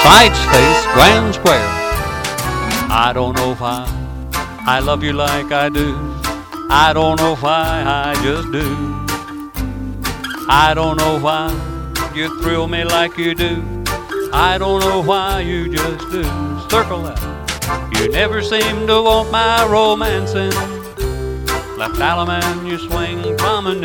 Fights face grand square. I don't know why I love you like I do. I don't know why, I just do. I don't know why you thrill me like you do. I don't know why, you just do. Circle that. You never seem to want my romancing. Left Alaman, you swing promenade.